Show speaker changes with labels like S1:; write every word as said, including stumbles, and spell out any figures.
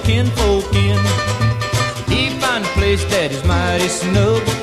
S1: kinfolk in. He find a place that is mighty snug,